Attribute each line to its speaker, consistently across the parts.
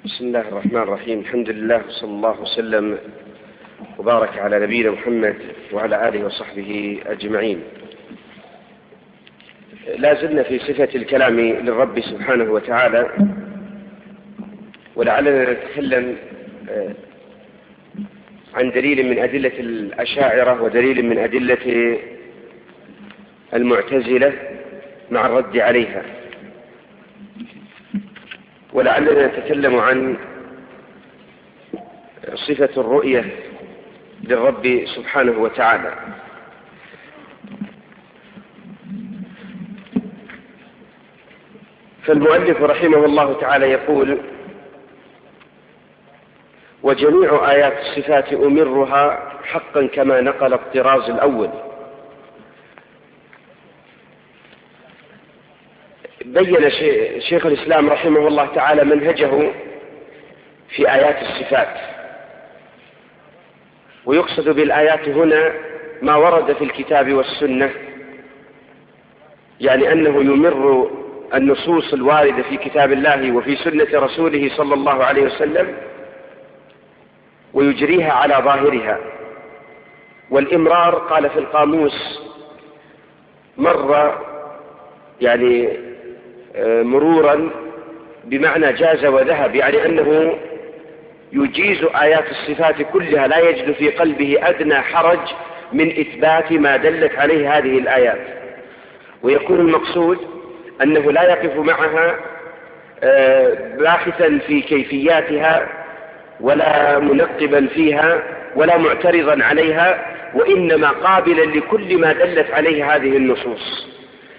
Speaker 1: بسم الله الرحمن الرحيم. الحمد لله صلى الله وسلم وبارك على نبينا محمد وعلى آله وصحبه أجمعين. لا زلنا في صفة الكلام للرب سبحانه وتعالى، ولعلنا نتكلم عن دليل من أدلة الأشاعرة ودليل من أدلة المعتزلة مع الرد عليها، ولعلنا نتكلم عن صفة الرؤية للرب سبحانه وتعالى. فالمؤلف رحمه الله تعالى يقول: وجميع آيات الصفات أمرها حقا كما نقل الطراز الأول. بين شيخ الإسلام رحمه الله تعالى منهجه في آيات الصفات، ويقصد بالآيات هنا ما ورد في الكتاب والسنة، يعني أنه يمر النصوص الواردة في كتاب الله وفي سنة رسوله صلى الله عليه وسلم ويجريها على ظاهرها. والإمرار قال في القاموس مر يعني مرورا بمعنى جاز وذهب، يعني أنه يجيز آيات الصفات كلها، لا يجد في قلبه أدنى حرج من إثبات ما دلت عليه هذه الآيات، ويكون المقصود أنه لا يقف معها باحثا في كيفياتها ولا منقبا فيها ولا معترضا عليها، وإنما قابلا لكل ما دلت عليه هذه النصوص.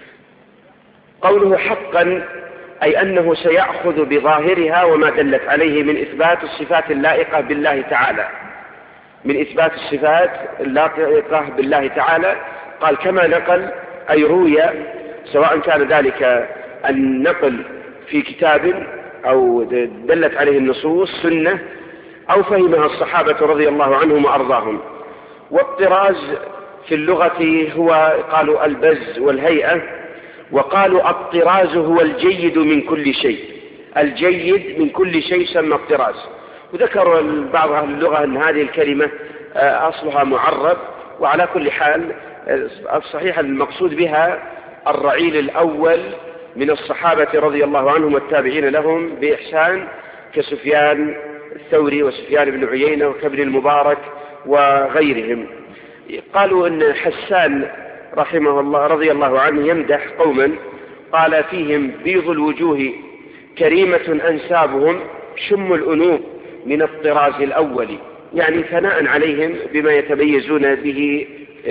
Speaker 1: قوله حقا أي أنه سيأخذ بظاهرها وما دلت عليه من إثبات الصفات اللائقة بالله تعالى، من إثبات الصفات اللائقة بالله تعالى. قال كما نقل أي روي، سواء كان ذلك النقل في كتاب أو دلت عليه النصوص سنة أو فهمها الصحابة رضي الله عنهم وأرضاهم. والطراز في اللغة هو قالوا البز والهيئة، وقالوا الطراز هو الجيد من كل شيء، الجيد من كل شيء سمى الطراز. وذكر بعض أهل اللغة أن هذه الكلمة أصلها معرب، وعلى كل حال الصحيح المقصود بها الرعيل الأول من الصحابة رضي الله عنهم والتابعين لهم بإحسان، كسفيان الثوري وسفيان بن عيينة وكابن المبارك وغيرهم. قالوا أن حسان رحمه الله رضي الله عنه يمدح قوما قال فيهم: بيض الوجوه كريمة أنسابهم شم الأنوب من الطراز الأول، يعني ثناء عليهم بما يتميزون به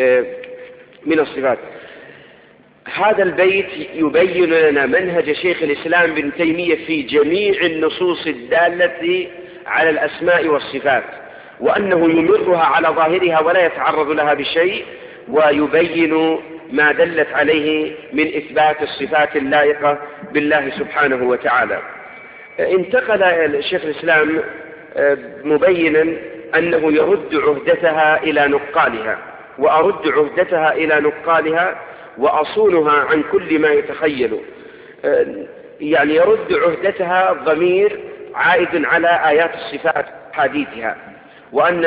Speaker 1: من الصفات. هذا البيت يبين لنا منهج شيخ الإسلام ابن تيمية في جميع النصوص الدالة على الأسماء والصفات، وأنه يمرها على ظاهرها ولا يتعرض لها بشيء، ويبين ما دلت عليه من إثبات الصفات اللائقة بالله سبحانه وتعالى. انتقل شيخ الإسلام مبينا أنه يرد عهدتها إلى نقالها، وأرد عهدتها إلى نقالها وأصونها عن كل ما يتخيل، يعني يرد عهدتها ضمير عائد على آيات الصفات حديثها، وأن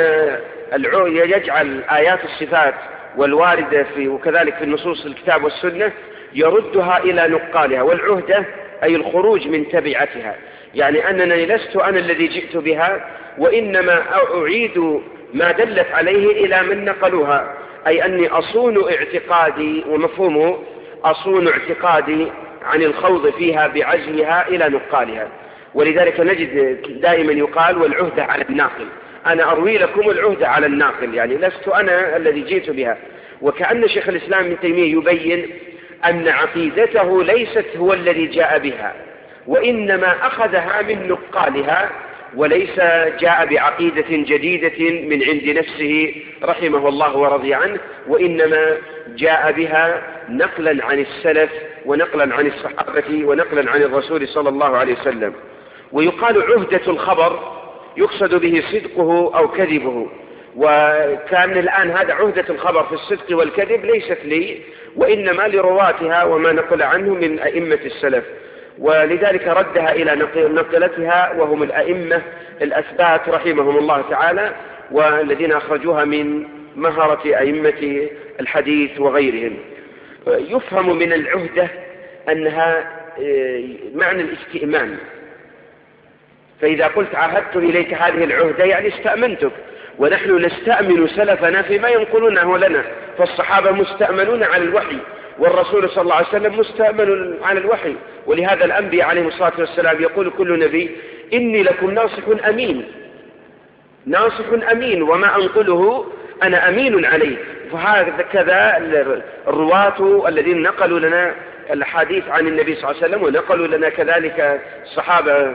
Speaker 1: يجعل آيات الصفات والواردة وكذلك في النصوص الكتاب والسنة يردها إلى نقالها. والعهدة أي الخروج من تبعتها، يعني أنني لست أنا الذي جئت بها، وإنما أعيد ما دلت عليه إلى من نقلوها، أي أني أصون اعتقادي، ومفهومه أصون اعتقادي عن الخوض فيها بعزلها إلى نقالها. ولذلك نجد دائما يقال والعهدة على الناقل، أنا أروي لكم العهدة على الناقل، يعني لست أنا الذي جئت بها. وكأن شيخ الإسلام ابن تيمية يبين أن عقيدته ليست هو الذي جاء بها، وإنما أخذها من نقالها، وليس جاء بعقيدة جديدة من عند نفسه رحمه الله ورضي عنه، وإنما جاء بها نقلا عن السلف ونقلا عن الصحابة ونقلا عن الرسول صلى الله عليه وسلم. ويقال عهدة الخبر يقصد به صدقه أو كذبه، وكان الآن هذا عهدة الخبر في الصدق والكذب ليست لي، وإنما لرواتها وما نقل عنه من أئمة السلف. ولذلك ردها إلى نقلتها وهم الأئمة الأثبات رحمهم الله تعالى، والذين أخرجوها من مهرة أئمة الحديث وغيرهم. يفهم من العهدة أنها معنى الاستئمان، فإذا قلت عهدت إليك هذه العهدة يعني استأمنتك، ونحن نستأمن سلفنا فيما ينقلونه لنا، فالصحابة مستأمنون على الوحي، والرسول صلى الله عليه وسلم مستأمن على الوحي، ولهذا الأنبياء عليهم الصلاة والسلام يقول كل نبي إني لكم ناصح أمين، ناصح أمين، وما أنقله أنا أمين عليه. فهكذا الرواة الذين نقلوا لنا الحديث عن النبي صلى الله عليه وسلم ونقلوا لنا كذلك الصحابة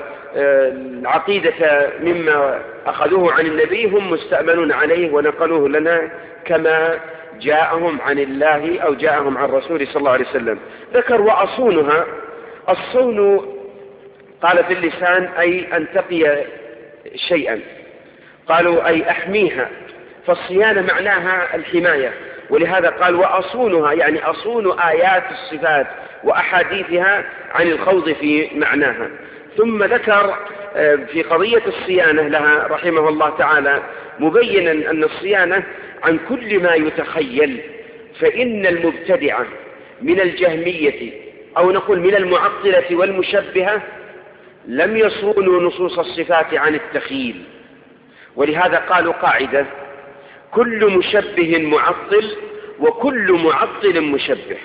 Speaker 1: العقيدة مما أخذوه عن النبي هم مستأمنون عليه ونقلوه لنا كما جاءهم عن الله أو جاءهم عن رسول صلى الله عليه وسلم. ذكر وأصونها. الصون قال في اللسان أي أن تقي شيئا، قالوا أي أحميها، فالصيانة معناها الحماية، ولهذا قال وأصونها يعني أصون آيات الصفات وأحاديثها عن الخوض في معناها. ثم ذكر في قضية الصيانة لها رحمه الله تعالى مبينا أن الصيانة عن كل ما يتخيل، فإن المبتدعة من الجهمية أو نقول من المعطلة والمشبهة لم يصونوا نصوص الصفات عن التخيل، ولهذا قالوا قاعدة كل مشبه معطل وكل معطل مشبه.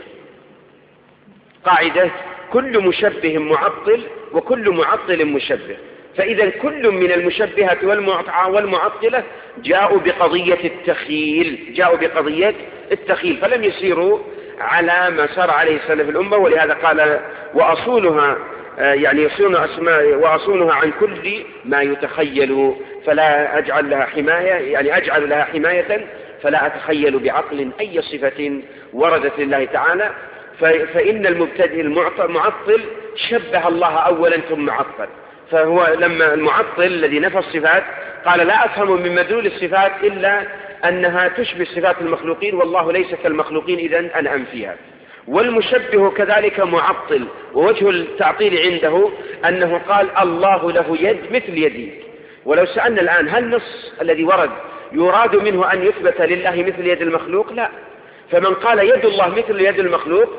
Speaker 1: قاعدة كل مشبه معطل وكل معطل مشبه، فإذا كل من المشبهة والمعطلة جاءوا بقضية التخيل، جاءوا بقضية التخيل، فلم يسيروا على ما سار عليه سلف الأمة. ولهذا قال وأصونها يعني يصون أسماء وأصونها عن كل ما يتخيل فلا أجعل لها حماية، يعني أجعل لها حماية فلا أتخيل بعقل أي صفة وردت لله تعالى. فإن المبتدئ المعطل شبه الله أولا ثم عطل، فهو لما المعطل الذي نفى الصفات قال لا أفهم من مدلول الصفات إلا أنها تشبه صفات المخلوقين والله ليس كالمخلوقين إذن أنا أنفيها. والمشبه كذلك معطل، ووجه التعطيل عنده أنه قال الله له يد مثل يدي. ولو سألنا الآن هل النص الذي ورد يراد منه أن يثبت لله مثل يد المخلوق؟ لا. فمن قال يد الله مثل يد المخلوق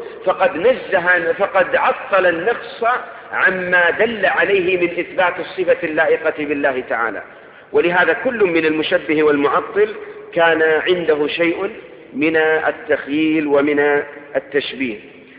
Speaker 1: فقد عطل النقص عما دل عليه من إثبات الصفة اللائقة بالله تعالى. ولهذا كل من المشبه والمعطل كان عنده شيء من التخييل ومن التشبيه.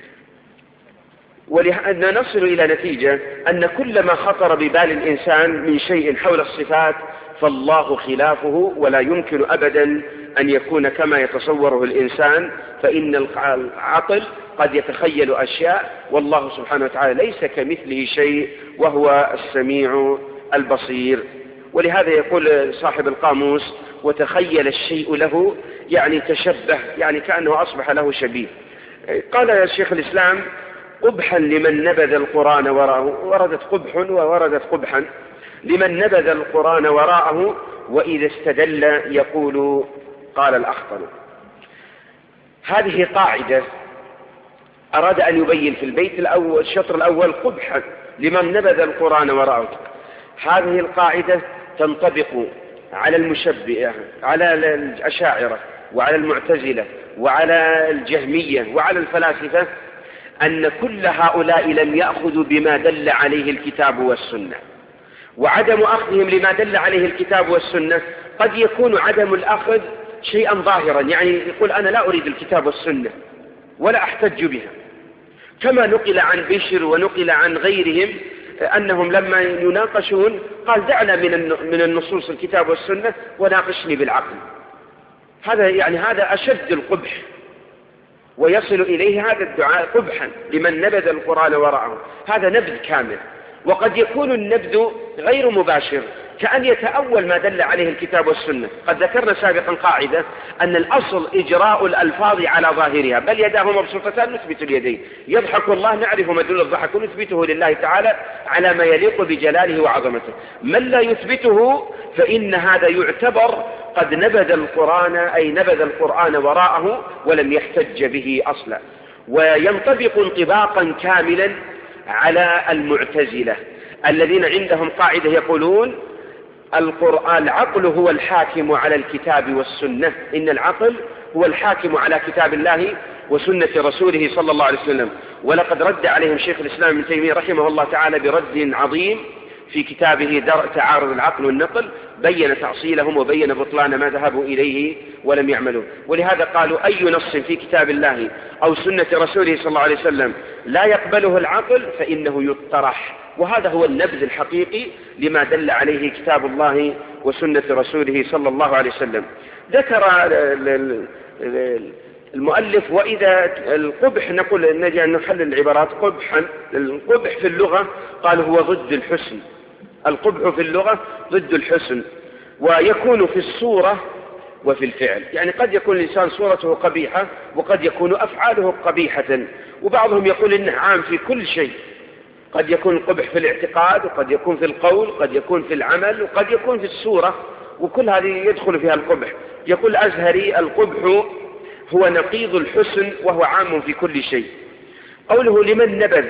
Speaker 1: ولهذا نصل إلى نتيجة أن كل ما خطر ببال الإنسان من شيء حول الصفات فالله خلافه، ولا يمكن أبدا أن يكون كما يتصوره الإنسان، فإن العقل قد يتخيل أشياء والله سبحانه وتعالى ليس كمثله شيء وهو السميع البصير. ولهذا يقول صاحب القاموس وتخيل الشيء له يعني تشبه، يعني كأنه أصبح له شبيه. قال يا شيخ الإسلام قبحا لمن نبذ القرآن وراءه، وردت قبح ووردت قبحا لمن نبذ القرآن وراءه وإذا استدل يقول قال الأخطل. هذه قاعدة أراد أن يبين في البيت الأول الشطر الأول قبحا لمن نبذ القرآن وراءه. هذه القاعدة تنطبق على المشبهة، على الأشاعرة وعلى المعتزلة وعلى الجهمية وعلى الفلاسفة، أن كل هؤلاء لم يأخذوا بما دل عليه الكتاب والسنة، وعدم أخذهم لما دل عليه الكتاب والسنة قد يكون عدم الأخذ شيئا ظاهرا، يعني يقول أنا لا أريد الكتاب والسنة ولا أحتج بها، كما نقل عن بشر ونقل عن غيرهم أنهم لما يناقشون قال دعنا من النصوص الكتاب والسنة وناقشني بالعقل. هذا أشد القبح، ويصل إليه هذا الدعاء قبحا لمن نبذ القرآن وراءه. هذا نبذ كامل، وقد يكون النبذ غير مباشر كأن يتأول ما دل عليه الكتاب والسنة. قد ذكرنا سابقا قاعدة أن الأصل إجراء الألفاظ على ظاهرها، بل يداه مبسوطتان نثبت اليدين، يضحك الله نعرف مدلول الضحك ونثبته لله تعالى على ما يليق بجلاله وعظمته. من لا يثبته فإن هذا يعتبر قد نبذ القرآن، أي نبذ القرآن وراءه ولم يحتج به أصلا. وينطبق انطباقا كاملا على المعتزلة الذين عندهم قاعدة يقولون العقل هو الحاكم على الكتاب والسنة، إن العقل هو الحاكم على كتاب الله وسنة رسوله صلى الله عليه وسلم. ولقد رد عليهم شيخ الإسلام ابن تيمية رحمه الله تعالى برد عظيم في كتابه درء تعارض العقل والنقل، بين تأصيلهم وبين بطلان ما ذهبوا إليه ولم يعملوا. ولهذا قالوا أي نص في كتاب الله أو سنة رسوله صلى الله عليه وسلم لا يقبله العقل فإنه يطرح. وهذا هو النبذ الحقيقي لما دل عليه كتاب الله وسنة رسوله صلى الله عليه وسلم. ذكر المؤلف وإذا القبح، نقول نجي أن نحلل العبارات قبحا. القبح في اللغة قال هو ضد الحسن، القبح في اللغة ضد الحسن، ويكون في الصورة وفي الفعل. يعني قد يكون الإنسان صورته قبيحة وقد يكون أفعاله قبيحة، وبعضهم يقول إنه عام في كل شيء، قد يكون القبح في الاعتقاد وقد يكون في القول قد يكون في العمل وقد يكون في الصورة، وكل هذه يدخل فيها القبح. يقول الأزهري القبح هو نقيض الحسن وهو عام في كل شيء. قوله لمن نبذ،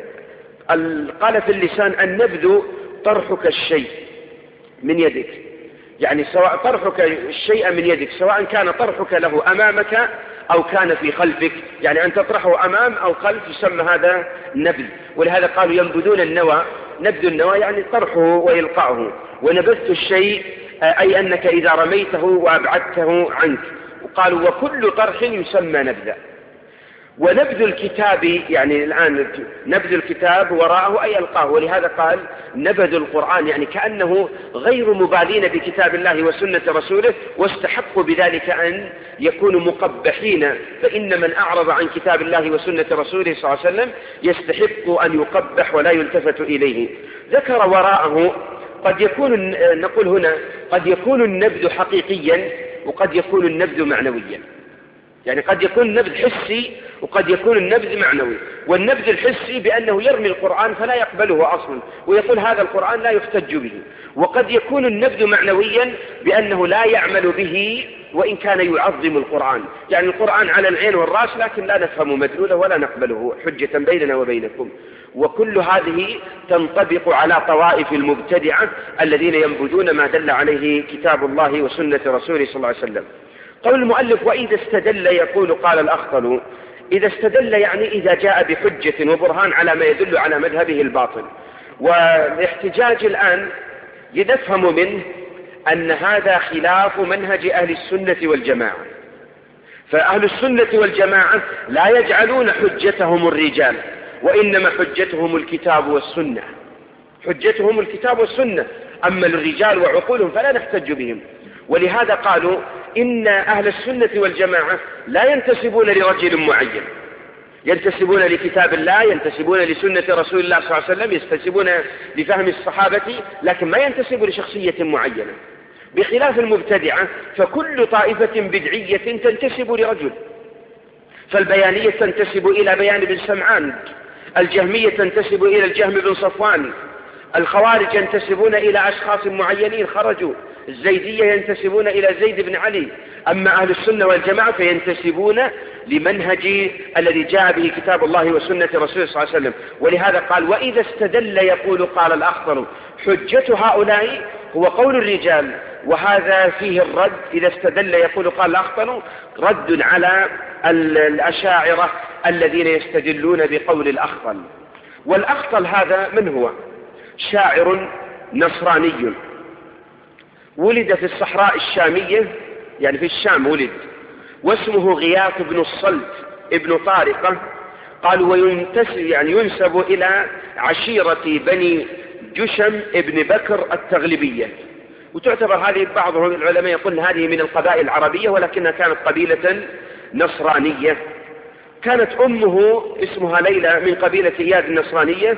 Speaker 1: قال في اللسان النبذ طرحك الشيء من يدك، يعني سواء طرحك الشيء من يدك سواء كان طرحك له أمامك أو كان في خلفك، يعني أن تطرحه أمام أو خلف يسمى هذا نبذ. ولهذا قالوا ينبذون النوى، نبذ النوى يعني طرحه ويلقعه. ونبذت الشيء أي أنك إذا رميته وأبعدته عنك. وقالوا وكل طرح يسمى نبذا. ونبذ الكتاب يعني الآن نبذ الكتاب وراءه أي ألقاه. ولهذا قال نبذ القرآن، يعني كأنه غير مبالين بكتاب الله وسنة رسوله، واستحقوا بذلك أن يكونوا مقبحين. فإن من أعرض عن كتاب الله وسنة رسوله صلى الله عليه وسلم يستحق أن يقبح ولا يلتفت إليه. ذكر وراءه قد يكون، نقول هنا قد يكون النبذ حقيقيا وقد يكون النبذ معنويا، يعني قد يكون النبذ حسي وقد يكون النبذ معنوي. والنبذ الحسي بأنه يرمي القرآن فلا يقبله أصلا ويقول هذا القرآن لا يحتج به. وقد يكون النبذ معنويا بأنه لا يعمل به وإن كان يعظم القرآن، يعني القرآن على العين والرأس لكن لا نفهم مدلوله ولا نقبله حجة بيننا وبينكم. وكل هذه تنطبق على طوائف المبتدعة الذين ينبذون ما دل عليه كتاب الله وسنة رسوله صلى الله عليه وسلم. قول المؤلف وإذا استدل يقول قال الأخطل، إذا استدل يعني إذا جاء بحجة وبرهان على ما يدل على مذهبه الباطل. والاحتجاج الآن نفهم منه أن هذا خلاف منهج أهل السنة والجماعة. فأهل السنة والجماعة لا يجعلون حجتهم الرجال، وإنما حجتهم الكتاب والسنة، حجتهم الكتاب والسنة. أما الرجال وعقولهم فلا نحتج بهم. ولهذا قالوا إن أهل السنة والجماعة لا ينتسبون لرجل معين، ينتسبون لكتاب الله، ينتسبون لسنة رسول الله صلى الله عليه وسلم، ينتسبون لفهم الصحابة، لكن ما ينتسب لشخصية معينة. بخلاف المبتدعة فكل طائفة بدعية تنتسب لرجل، فالبيانية تنتسب إلى بيان بن سمعان، الجهمية تنتسب إلى الجهم بن صفوان، الخوارج ينتسبون إلى أشخاص معينين خرجوا، الزيدية ينتسبون إلى زيد بن علي. أما أهل السنة والجماعة فينتسبون لمنهج الذي جاء به كتاب الله وسنة رسوله صلى الله عليه وسلم. ولهذا قال وإذا استدل يقول قال الأخطل، حجة هؤلاء هو قول الرجال، وهذا فيه الرد. إذا استدل يقول قال الأخطل رد على الأشاعرة الذين يستدلون بقول الأخطل. والأخطل هذا من هو؟ شاعر نصراني ولد في الصحراء الشامية، يعني في الشام ولد، واسمه غياث بن الصلت ابن طارقة. قالوا ينسب إلى عشيرة بني جشم ابن بكر التغلبية، وتعتبر هذه بعض العلماء يقول هذه من القبائل العربية ولكنها كانت قبيلة نصرانية. كانت أمه اسمها ليلى من قبيلة إياد النصرانية،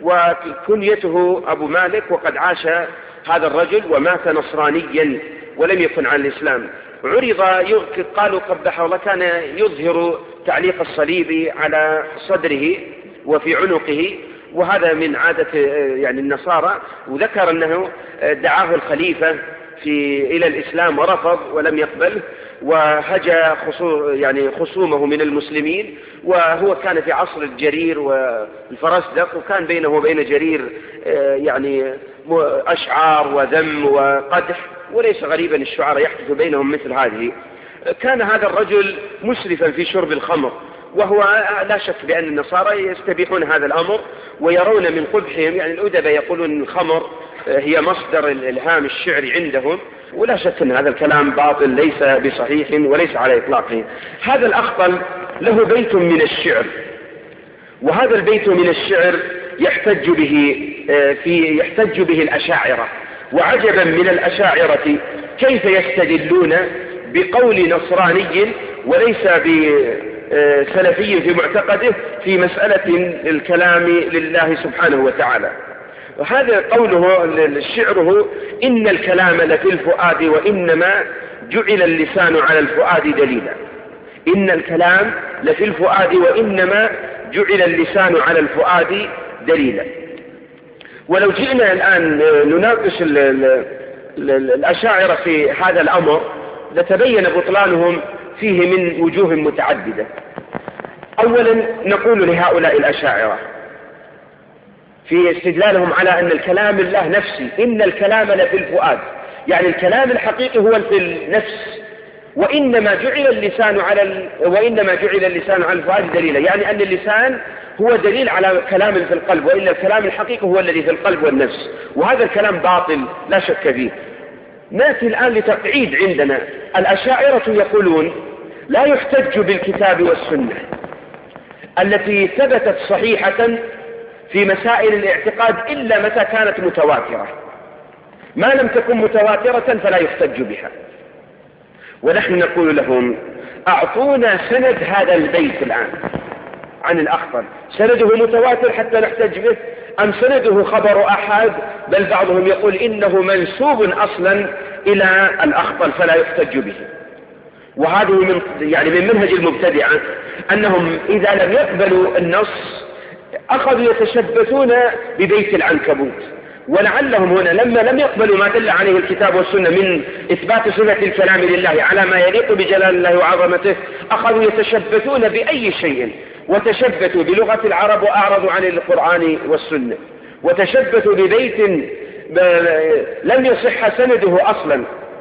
Speaker 1: وكنيته أبو مالك. وقد عاش هذا الرجل ومات نصرانيا ولم يكن على الإسلام. عرض قالوا قبحه الله كان يظهر تعليق الصليب على صدره وفي عنقه، وهذا من عادة يعني النصارى. وذكر أنه دعاه الخليفة إلى الإسلام ورفض ولم يقبل، وهجى يعني خصومه من المسلمين، وهو كان في عصر الجرير والفرزدق، وكان بينه وبين جرير يعني أشعار وذم وقدح، وليس غريبا الشعراء يحدث بينهم مثل هذه. كان هذا الرجل مسرفا في شرب الخمر، وهو لا شك بأن النصارى يستبيحون هذا الأمر ويرون من قبحهم، يعني الأدباء يقولون الخمر هي مصدر الإلهام الشعري عندهم، ولا شك أن هذا الكلام باطل ليس بصحيح وليس على إطلاقه. هذا الأخطل له بيت من الشعر، وهذا البيت من الشعر يحتج به الأشاعرة. وعجبا من الأشاعرة كيف يستدلون بقول نصراني وليس بسلفي في معتقده في مسألة الكلام لله سبحانه وتعالى. وهذا قوله شعره: إن الكلام لفي الفؤاد وإنما جعل اللسان على الفؤاد دليلا. إن الكلام لفي الفؤاد وإنما جعل اللسان على الفؤاد دليلا. ولو جئنا الآن نناقش الأشاعرة في هذا الأمر لتبين بطلانهم فيه من وجوه متعددة. أولا نقول لهؤلاء الأشاعرة في استدلالهم على أن الكلام الله نفسي: إن الكلام لفي الفؤاد، يعني الكلام الحقيقي هو في النفس، وإنما جعل اللسان على الفؤاد دليلا، يعني أن اللسان هو دليل على كلام في القلب، وإلا الكلام الحقيقي هو الذي في القلب والنفس. وهذا الكلام باطل لا شك فيه. نأتي الآن لتقعيد عندنا. الأشاعرة يقولون لا يحتج بالكتاب والسنة التي ثبتت صحيحة في مسائل الاعتقاد إلا متى كانت متواترة، ما لم تكن متواترة فلا يحتج بها. ونحن نقول لهم: أعطونا سند هذا البيت الآن عن الأخطل، سنده متواتر حتى نحتج به، أم سنده خبر أحد؟ بل بعضهم يقول إنه منسوب أصلا إلى الأخطل فلا يحتج به. وهذه من منهج المبتدعة أنهم إذا لم يقبلوا النص أخذوا يتشبثون ببيت العنكبوت. ولعلهم هنا لما لم يقبلوا ما دل عليه الكتاب والسنة من إثبات صفة الكلام لله على ما يليق بجلال الله وعظمته، أخذوا يتشبثون بأي شيء، وتشبثوا بلغة العرب وأعرضوا عن القرآن والسنة، وتشبثوا ببيت لم يصح سنده أصلا.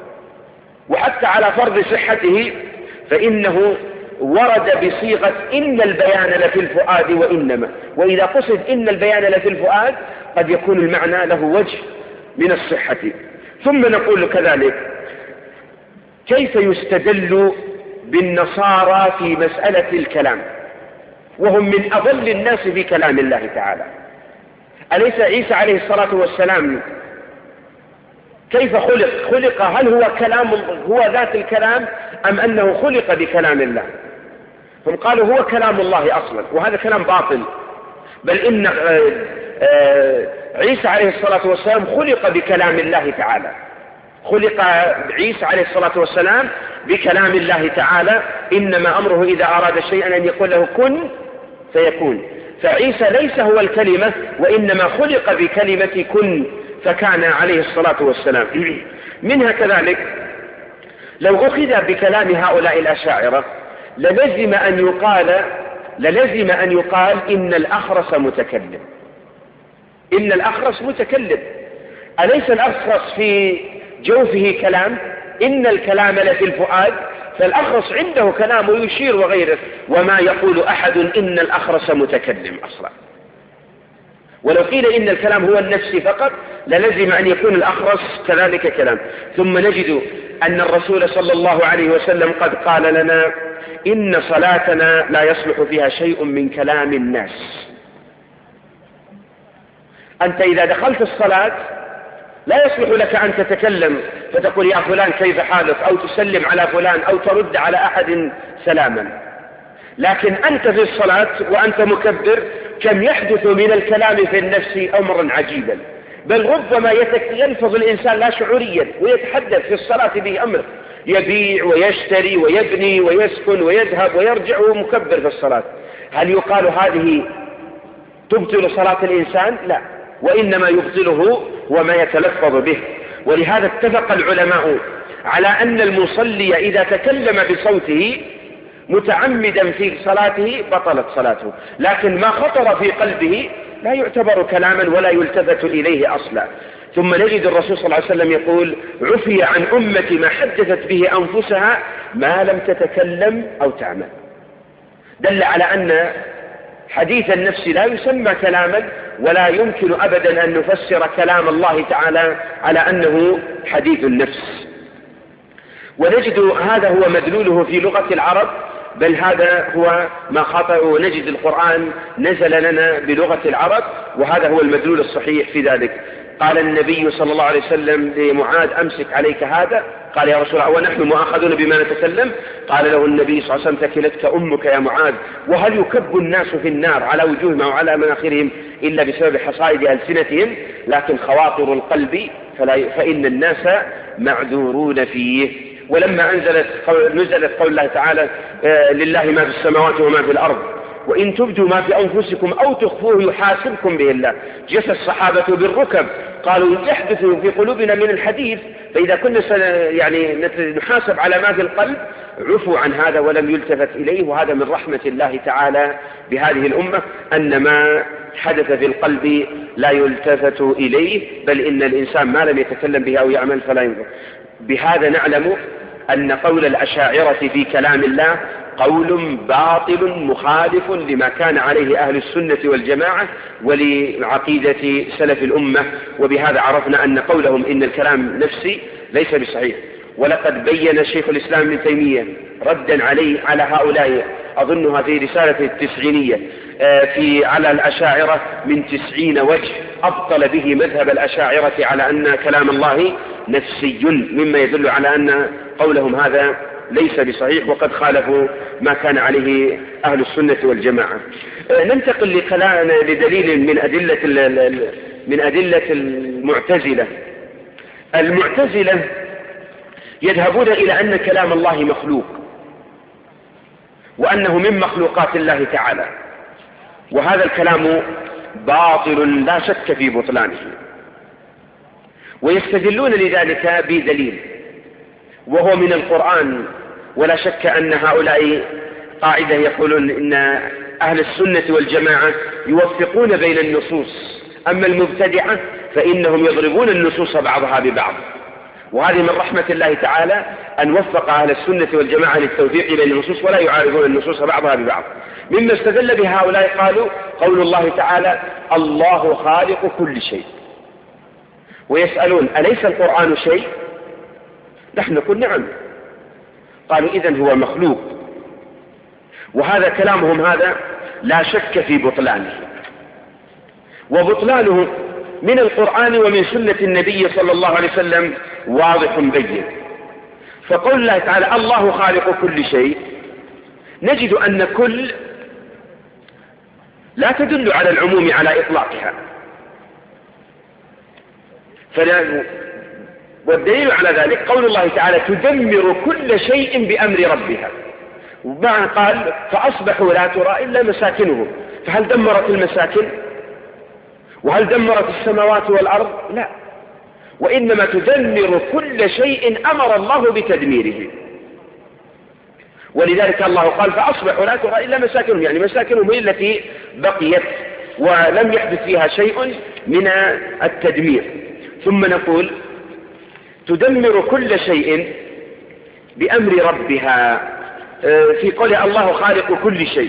Speaker 1: وحتى على فرض صحته فإنه ورد بصيغة إن البيان لفي الفؤاد وإنما، وإذا قصد إن البيان لفي الفؤاد قد يكون المعنى له وجه من الصحة. ثم نقول كذلك: كيف يستدل بالنصارى في مسألة الكلام وهم من أضل الناس في كلام الله تعالى؟ أليس عيسى عليه الصلاة والسلام كيف خلق؟ هل هو ذات الكلام أم أنه خلق بكلام الله؟ هم قالوا هو كلام الله أصلا، وهذا كلام باطل. بل إن عيسى عليه الصلاة والسلام خلق بكلام الله تعالى، خلق عيسى عليه الصلاة والسلام بكلام الله تعالى. إنما أمره إذا أراد شيئا أن يقول له كن فيكون. فعيسى ليس هو الكلمة، وإنما خلق بكلمة كن فكان عليه الصلاة والسلام. منها كذلك لو أخذ بكلام هؤلاء الأشاعرة للزم أن يقال إن الأخرس متكلم. إن الأخرس متكلم، أليس الأخرس في جوفه كلام؟ إن الكلام لفي الفؤاد، فالأخرس عنده كلام ويشير وغيره، وما يقول أحد إن الأخرس متكلم أصلا. ولو قيل إن الكلام هو النفس فقط للزم أن يكون الأخرس كذلك كلام. ثم نجد أن الرسول صلى الله عليه وسلم قد قال لنا: إن صلاتنا لا يصلح فيها شيء من كلام الناس. أنت إذا دخلت الصلاة لا يصلح لك أن تتكلم فتقول يا فلان كيف حالك، أو تسلم على فلان، أو ترد على أحد سلاما. لكن أنت في الصلاة وأنت مكبر كم يحدث من الكلام في النفس أمرا عجيبا، بل ربما يلفظ الإنسان لا شعوريا ويتحدث في الصلاة به أمر، يبيع ويشتري ويبني ويسكن ويذهب ويرجع وهو مكبر في الصلاة. هل يقال هذه تبطل صلاة الإنسان؟ لا، وإنما يبطله وما يتلفظ به. ولهذا اتفق العلماء على أن المصلي إذا تكلم بصوته متعمدا في صلاته بطلت صلاته، لكن ما خطر في قلبه لا يعتبر كلاما ولا يلتفت إليه أصلا. ثم نجد الرسول صلى الله عليه وسلم يقول: عفي عن أمتي ما حدثت به أنفسها ما لم تتكلم أو تعمل. دل على أن حديث النفس لا يسمى كلاما، ولا يمكن أبدا أن نفسر كلام الله تعالى على أنه حديث النفس. ونجد هذا هو مدلوله في لغة العرب، بل هذا هو ما خطأ، ونجد القرآن نزل لنا بلغة العرب، وهذا هو المدلول الصحيح في ذلك. قال النبي صلى الله عليه وسلم لمعاذ: أمسك عليك هذا. قال: يا رسول الله ونحن مؤاخذون بما نتكلم؟ قال له النبي صلى الله عليه وسلم: ثكلتك أمك يا معاذ، وهل يكب الناس في النار على وجوههم وعلى مناخرهم إلا بسبب حصائد ألسنتهم؟ لكن خواطر القلب فإن الناس معذورون فيه. ولما نزلت قول الله تعالى: لله ما في السماوات وما في الأرض، وإن تبدوا ما في أنفسكم أو تخفوه يحاسبكم به الله، جثى الصحابة بالركب قالوا: يحدث في قلوبنا من الحديث، فإذا كنا نحاسب على ما في القلب عفوا عن هذا ولم يلتفت إليه. وهذا من رحمة الله تعالى بهذه الأمة، أن ما حدث في القلب لا يلتفت إليه، بل إن الإنسان ما لم يتكلم به أو يعمل فلا ينظر. بهذا نعلم أن قول الأشاعرة في كلام الله قول باطل مخالف لما كان عليه أهل السنة والجماعة ولعقيدة سلف الأمة. وبهذا عرفنا أن قولهم إن الكلام نفسي ليس بصحيح. ولقد بين شيخ الإسلام ابن تيمية ردا على هؤلاء، أظنها في رسالة التسعينية على الأشاعرة من 90 وجه أبطل به مذهب الأشاعرة على أن كلام الله نفسي، مما يدل على أن قولهم هذا ليس بصحيح، وقد خالفوا ما كان عليه أهل السنة والجماعة. ننتقل لدليل من أدلة المعتزلة. المعتزلة يذهبون إلى أن كلام الله مخلوق، وأنه من مخلوقات الله تعالى، وهذا الكلام باطل لا شك في بطلانه. ويستدلون لذلك بدليل وهو من القرآن. ولا شك أن هؤلاء قاعدة يقولون إن أهل السنة والجماعة يوفقون بين النصوص، أما المبتدعة فإنهم يضربون النصوص بعضها ببعض. وهذه من رحمة الله تعالى أن وفق أهل السنة والجماعة للتوفيق بين النصوص ولا يعارضون النصوص بعضها ببعض. مما استدل به هؤلاء قالوا: قول الله تعالى: الله خالق كل شيء. ويسألون: أليس القرآن شيء؟ نحن نقول: نعم. قالوا: إذن هو مخلوق. وهذا كلامهم هذا لا شك في بطلانه، وبطلانه من القرآن ومن سنة النبي صلى الله عليه وسلم واضح بين. فقول الله تعالى: الله خالق كل شيء، نجد أن كل لا تدل على العموم على إطلاقها، والدليل على ذلك قول الله تعالى: تدمر كل شيء بأمر ربها. وبعد قال: فأصبحوا لا ترى إلا مساكنهم. فهل دمرت المساكن؟ وهل دمرت السماوات والأرض؟ لا، وإنما تدمر كل شيء أمر الله بتدميره. ولذلك الله قال: فأصبحوا لا ترى إلا مساكنهم، يعني مساكنهم هي التي بقيت ولم يحدث فيها شيء من التدمير. ثم نقول: تدمر كل شيء بأمر ربها، في قول الله خالق كل شيء.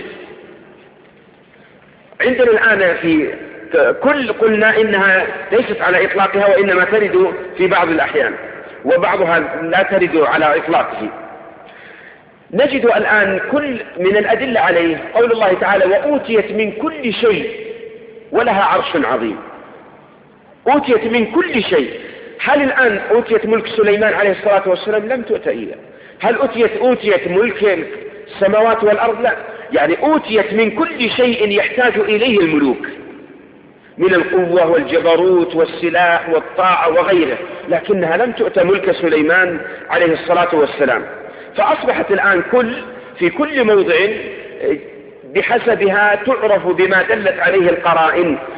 Speaker 1: عندنا الآن في كل قلنا إنها ليست على إطلاقها، وإنما ترد في بعض الأحيان، وبعضها لا ترد على إطلاقه. نجد الآن كل من الأدلة عليه قول الله تعالى: وأوتيت من كل شيء ولها عرش عظيم. أوتيت من كل شيء. هل الآن أوتيت ملك سليمان عليه الصلاة والسلام؟ لم تؤت إياه. هل أوتيت ملك السماوات والأرض؟ لا. يعني أوتيت من كل شيء يحتاج إليه الملوك من القوة والجبروت والسلاح والطاعة وغيره، لكنها لم تؤت ملك سليمان عليه الصلاة والسلام. فأصبحت الآن في كل موضع بحسبها تعرف بما دلت عليه القرائن،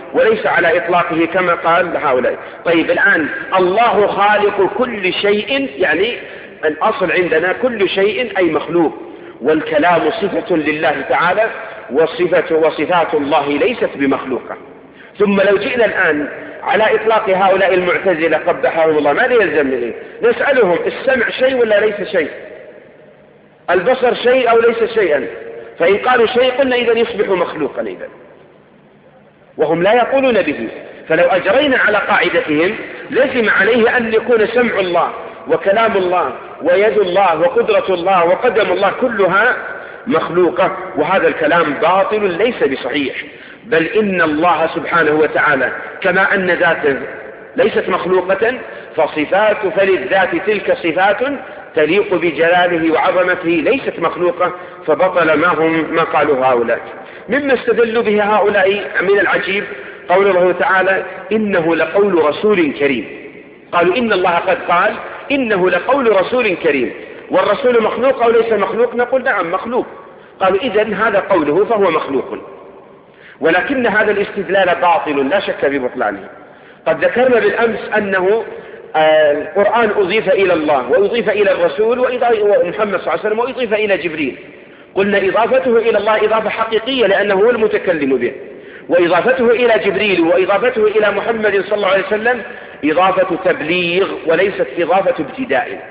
Speaker 1: وليس على إطلاقه كما قال هؤلاء. طيب الآن الله خالق كل شيء، يعني الأصل عندنا كل شيء أي مخلوق، والكلام صفة لله تعالى وصفات الله ليست بمخلوقة. ثم لو جئنا الآن على إطلاق هؤلاء المعتزلة قبحهم الله، ماذا يلزم إليه؟ نسألهم السمع شيء ولا ليس شيء؟ البصر شيء أو ليس شيئا؟ فإن قالوا شيء قلنا إذن يصبح مخلوقا إذن، وهم لا يقولون به. فلو أجرينا على قاعدتهم لزم عليه أن يكون سمع الله وكلام الله ويد الله وقدرة الله وقدم الله كلها مخلوقة، وهذا الكلام باطل ليس بصحيح. بل إن الله سبحانه وتعالى كما أن ذاته ليست مخلوقة فللذات تلك صفات تليق بجلاله وعظمته ليست مخلوقة، فبطل ما قالوا هؤلاء. مما استدلوا به هؤلاء من العجيب قول الله تعالى إنه لقول رسول كريم. قالوا إن الله قد قال إنه لقول رسول كريم، والرسول مخلوق أو ليس مخلوق؟ نقول نعم مخلوق. قالوا إذن هذا قوله فهو مخلوق، ولكن هذا الاستدلال باطل لا شك في بطلانه. قد ذكرنا بالأمس أنه القرآن أضيف إلى الله وأضيف إلى الرسول ومحمد صلى الله عليه وسلم وأضيف إلى جبريل. قلنا إضافته إلى الله إضافة حقيقية لأنه هو المتكلم به، وإضافته إلى جبريل وإضافته إلى محمد صلى الله عليه وسلم إضافة تبليغ وليست إضافة ابتداء.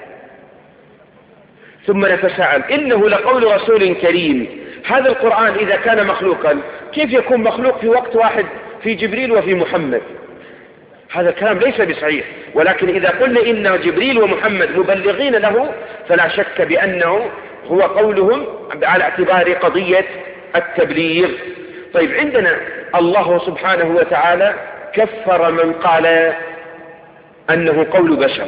Speaker 1: ثم نتساءل إنه لقول رسول كريم، هذا القرآن إذا كان مخلوقا كيف يكون مخلوق في وقت واحد في جبريل وفي محمد؟ هذا الكلام ليس بصحيح. ولكن إذا قلنا إن جبريل ومحمد مبلغين له فلا شك بأنه هو قولهم على اعتبار قضية التبليغ. طيب عندنا الله سبحانه وتعالى كفر من قال أنه قول بشر،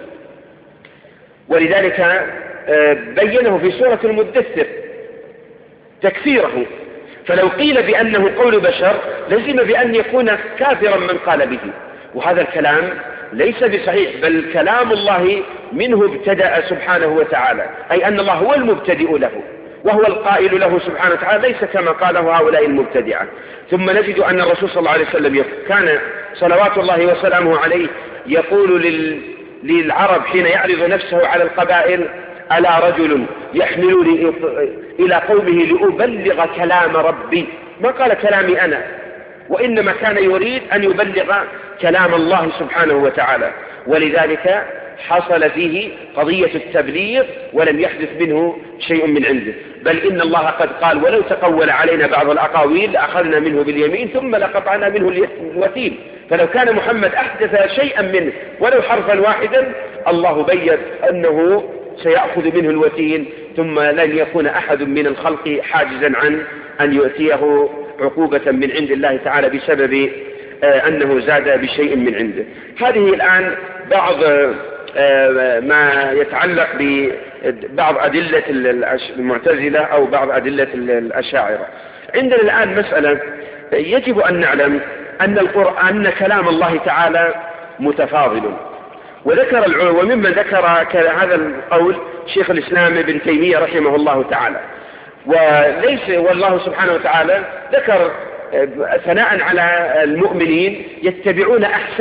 Speaker 1: ولذلك بينه في سورة المدثر تكفيره. فلو قيل بأنه قول بشر لزم بأن يكون كافرا من قال به، وهذا الكلام ليس بصحيح. بل كلام الله منه ابتدأ سبحانه وتعالى، أي أن الله هو المبتدئ له وهو القائل له سبحانه وتعالى، ليس كما قاله هؤلاء المبتدعة. ثم نجد أن الرسول صلى الله عليه وسلم كان صلوات الله وسلامه عليه يقول للعرب حين يعرض نفسه على القبائل ألا رجل يحملني إلى قومه لأبلغ كلام ربي، ما قال كلامي أنا، وإنما كان يريد أن يبلغ كلام الله سبحانه وتعالى. ولذلك حصل فيه قضية التبليغ ولم يحدث منه شيء من عنده. بل إن الله قد قال ولو تقول علينا بعض الأقاويل لأخذنا منه باليمين ثم لقطعنا منه الوتين. فلو كان محمد أحدث شيئا منه ولو حرفا واحدا الله بين أنه سيأخذ منه الوتين، ثم لن يكون أحد من الخلق حاجزا عن أن يؤتيه عقوبة من عند الله تعالى بسبب أنه زاد بشيء من عنده. هذه الآن بعض ما يتعلق ببعض أدلة المعتزلة أو بعض أدلة الأشاعرة. عندنا الآن مسألة يجب أن نعلم أن القرآن كلام الله تعالى متفاضل، وممن ذكر هذا القول شيخ الإسلام ابن تيمية رحمه الله تعالى. والله سبحانه وتعالى ذكر ثناء على المؤمنين يتبعون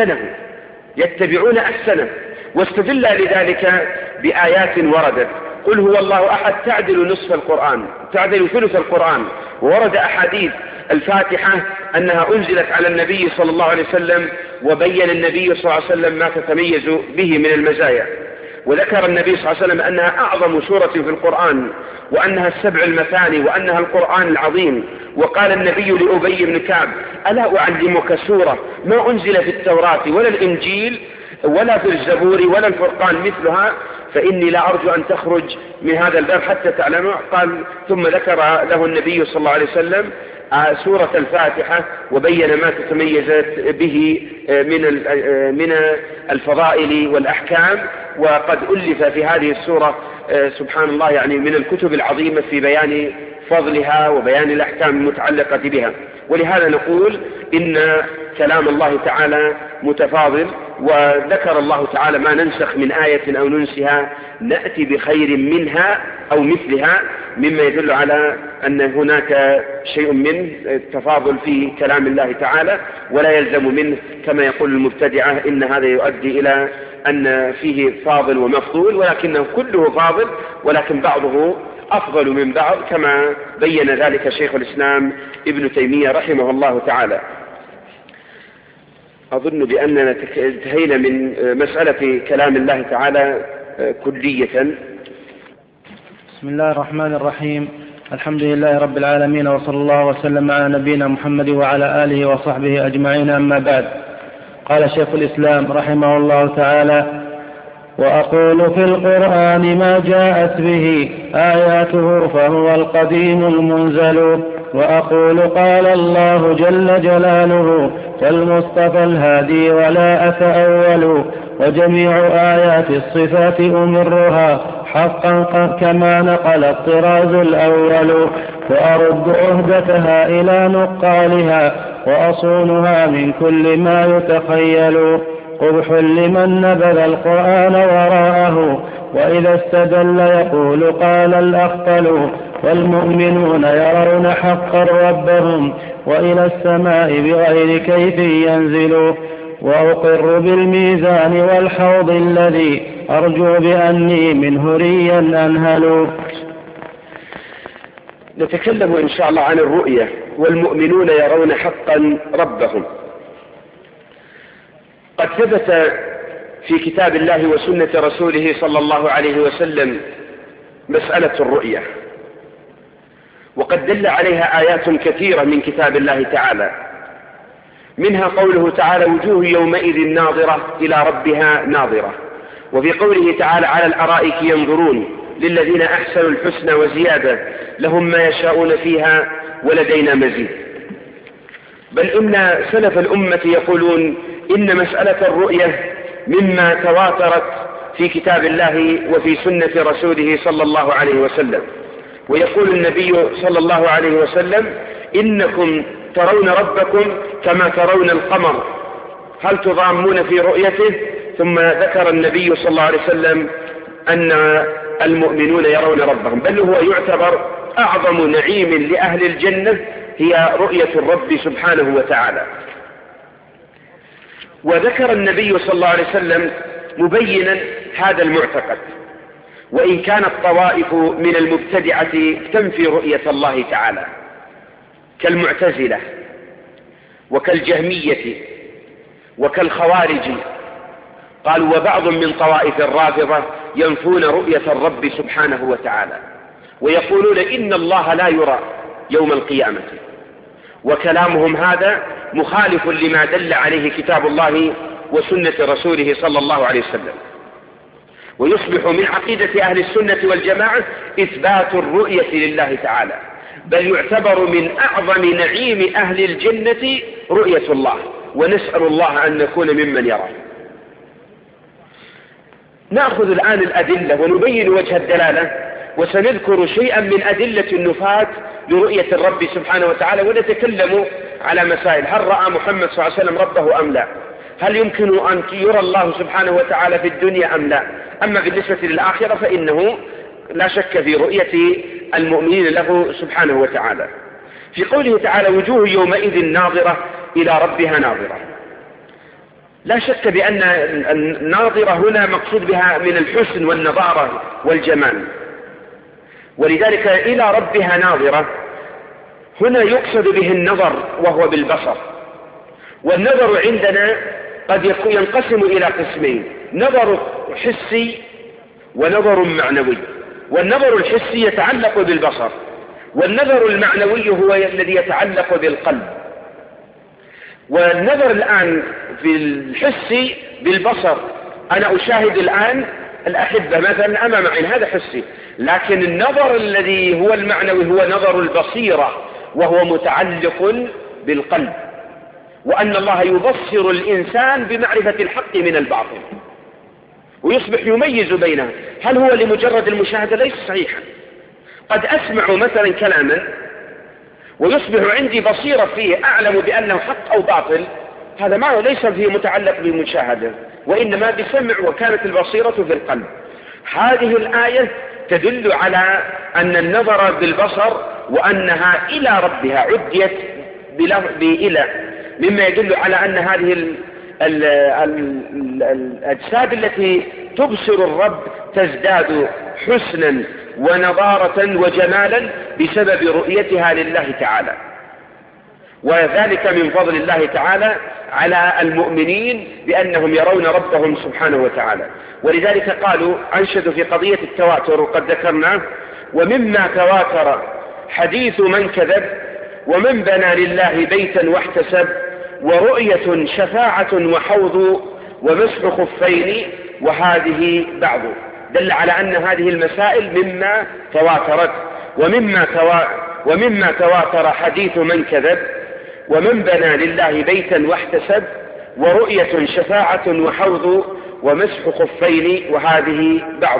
Speaker 1: أحسنه، واستدل لذلك بآيات وردت. قل هو الله أحد تعدل نصف القرآن، تعدل ثلث القرآن. وورد أحاديث الفاتحة أنها أنزلت على النبي صلى الله عليه وسلم، وبين النبي صلى الله عليه وسلم ما تتميز به من المزايا. وذكر النبي صلى الله عليه وسلم أنها أعظم سورة في القرآن، وأنها السبع المثاني، وأنها القرآن العظيم. وقال النبي لأبي بن كعب ألا أعلمك سورة ما أنزل في التوراة ولا الإنجيل ولا في الزبور ولا الفرقان مثلها، فإني لا أرجو أن تخرج من هذا الباب حتى تعلمه. قال ثم ذكر له النبي صلى الله عليه وسلم سورة الفاتحة وبين ما تتميزت به من الفضائل والأحكام. وقد ألف في هذه السورة سبحان الله يعني من الكتب العظيمة في بيان فضلها وبيان الأحكام المتعلقة بها. ولهذا نقول إن كلام الله تعالى متفاضل، وذكر الله تعالى ما ننسخ من آية أو ننسها نأتي بخير منها أو مثلها، مما يدل على أن هناك شيء من التفاضل في كلام الله تعالى، ولا يلزم منه كما يقول المبتدعة إن هذا يؤدي إلى أن فيه فاضل ومفضول، ولكنه كله فاضل ولكن بعضه أفضل من بعض، كما بين ذلك شيخ الإسلام ابن تيمية رحمه الله تعالى. أظن بأننا انتهينا من مسألة كلام الله تعالى كلية.
Speaker 2: بسم الله الرحمن الرحيم. الحمد لله رب العالمين، وصلى الله وسلم على نبينا محمد وعلى آله وصحبه أجمعين، أما بعد. قال شيخ الإسلام رحمه الله تعالى: وأقول في القرآن ما جاءت به آياته فهو القديم المنزل، وأقول قال الله جل جلاله فالمصطفى الهادي ولا أتأول، وجميع آيات الصفات أمرها حقا كما نقل الطراز الأول، وأرد عهدتها إلى نقالها وأصونها من كل ما يتخيل، قبح لمن نبذ القرآن وراءه وإذا استدل يقول قال الأخطل، والمؤمنون يرون حقا ربهم وإلى السماء بغير كيف ينزل، وأقر بالميزان والحوض الذي أرجو بأني منه ريا أنهل.
Speaker 1: نتكلم إن شاء الله عن الرؤية. والمؤمنون يرون حقا ربهم. قد ثبت في كتاب الله وسنة رسوله صلى الله عليه وسلم مسألة الرؤية، وقد دل عليها آيات كثيرة من كتاب الله تعالى، منها قوله تعالى: وجوه يومئذ ناظرة إلى ربها ناظرة. وفي قوله تعالى: على الأرائك ينظرون للذين أحسنوا الحسنى وزيادة لهم ما يشاءون فيها ولدينا مزيد. بل إن سلف الأمة يقولون إن مسألة الرؤية مما تواترت في كتاب الله وفي سنة رسوله صلى الله عليه وسلم. ويقول النبي صلى الله عليه وسلم: إنكم ترون ربكم كما ترون القمر، هل تضامون في رؤيته؟ ثم ذكر النبي صلى الله عليه وسلم أن المؤمنون يرون ربهم، بل هو يعتبر أعظم نعيم لأهل الجنة هي رؤية الرب سبحانه وتعالى. وذكر النبي صلى الله عليه وسلم مبينا هذا المعتقد، وإن كانت طوائف من المبتدعة تنفي رؤية الله تعالى كالمعتزلة وكالجهمية وكالخوارج، قالوا وبعض من طوائف الرافضة ينفون رؤية الرب سبحانه وتعالى، ويقولون إن الله لا يرى يوم القيامة. وكلامهم هذا مخالف لما دل عليه كتاب الله وسنة رسوله صلى الله عليه وسلم. ويصبح من عقيدة أهل السنة والجماعة إثبات الرؤية لله تعالى، بل يعتبر من أعظم نعيم أهل الجنة رؤية الله، ونسأل الله أن نكون ممن يرى. نأخذ الآن الأدلة ونبين وجه الدلالة، وسنذكر شيئا من أدلة النفاة لرؤية الرب سبحانه وتعالى، ونتكلم على مسائل: هل رأى محمد صلى الله عليه وسلم ربه أم لا؟ هل يمكن أن يرى الله سبحانه وتعالى في الدنيا أم لا؟ أما بالنسبة للآخرة فإنه لا شك في رؤية المؤمنين له سبحانه وتعالى. في قوله تعالى: وجوه يومئذ ناظرة إلى ربها ناظرة، لا شك بأن الناظرة هنا مقصود بها من الحسن والنضارة والجمال، ولذلك إلى ربها ناظرة هنا يقصد به النظر وهو بالبصر. والنظر عندنا قد ينقسم إلى قسمين: نظر حسي ونظر معنوي. والنظر الحسي يتعلق بالبصر، والنظر المعنوي هو الذي يتعلق بالقلب. والنظر الآن في الحسي بالبصر، أنا أشاهد الآن الأحبة مثلا أمام عين، هذا حسي. لكن النظر الذي هو المعنوي هو نظر البصيرة، وهو متعلق بالقلب، وأن الله يبصر الإنسان بمعرفة الحق من الباطل، ويصبح يميز بينه. هل هو لمجرد المشاهدة؟ ليس صحيحا. قد أسمع مثلا كلاما ويصبح عندي بصيرة فيه أعلم بأنه حق أو باطل، هذا معه ليس فيه متعلق بالمشاهدة وإنما بسمع، وكانت البصيرة في القلب. هذه الآية تدل على أن النظر بالبصر وأنها إلى ربها عديت بإلى، مما يدل على أن هذه الأجساد التي تبصر الرب تزداد حسنا ونضارة وجمالا بسبب رؤيتها لله تعالى، وذلك من فضل الله تعالى على المؤمنين بأنهم يرون ربهم سبحانه وتعالى. ولذلك قالوا أنشدوا في قضية التواتر وقد ذكرناه: ومما تواتر حديث من كذب، ومن بنى لله بيتا واحتسب، ورؤية شفاعة وحوض، ومسح خفين، وهذه بعض. دل على أن هذه المسائل مما تواترت. ومما تواتر حديث من كذب، ومن بنى لله بيتا واحتسب، ورؤية شفاعة وحوض، ومسح خفين، وهذه بعض.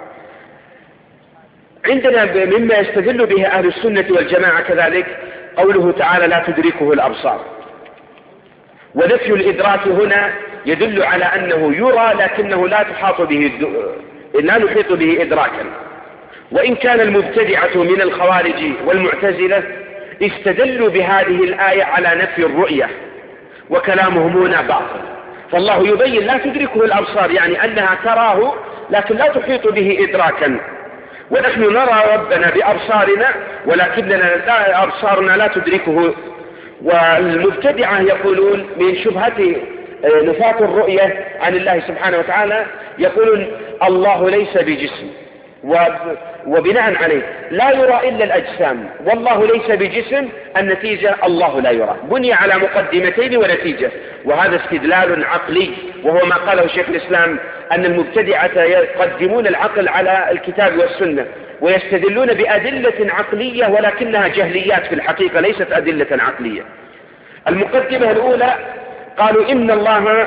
Speaker 1: عندنا مما يستدل به أهل السنة والجماعة كذلك قوله تعالى: لا تدركه الأبصار. ونفي الإدراك هنا يدل على أنه يرى لكنه لا نحيط به إدراكا. وإن كان المبتدعة من الخوارج والمعتزلة استدلوا بهذه الآية على نفي الرؤية، وكلامهم هنا باطل. فالله يبين لا تدركه الأبصار، يعني أنها تراه لكن لا تحيط به إدراكا. ونحن نرى ربنا بأبصارنا ولكننا أبصارنا لا تدركه. والمبتدعة يقولون من شبهة نفاة الرؤية عن الله سبحانه وتعالى، يقولون الله ليس بجسم، وبناء عليه لا يرى إلا الأجسام، والله ليس بجسم، النتيجة الله لا يرى. بني على مقدمتين ونتيجة، وهذا استدلال عقلي، وهو ما قاله شيخ الإسلام أن المبتدعة يقدمون العقل على الكتاب والسنة ويستدلون بأدلة عقلية ولكنها جهليات في الحقيقة، ليست أدلة عقلية. المقدمة الأولى قالوا إن الله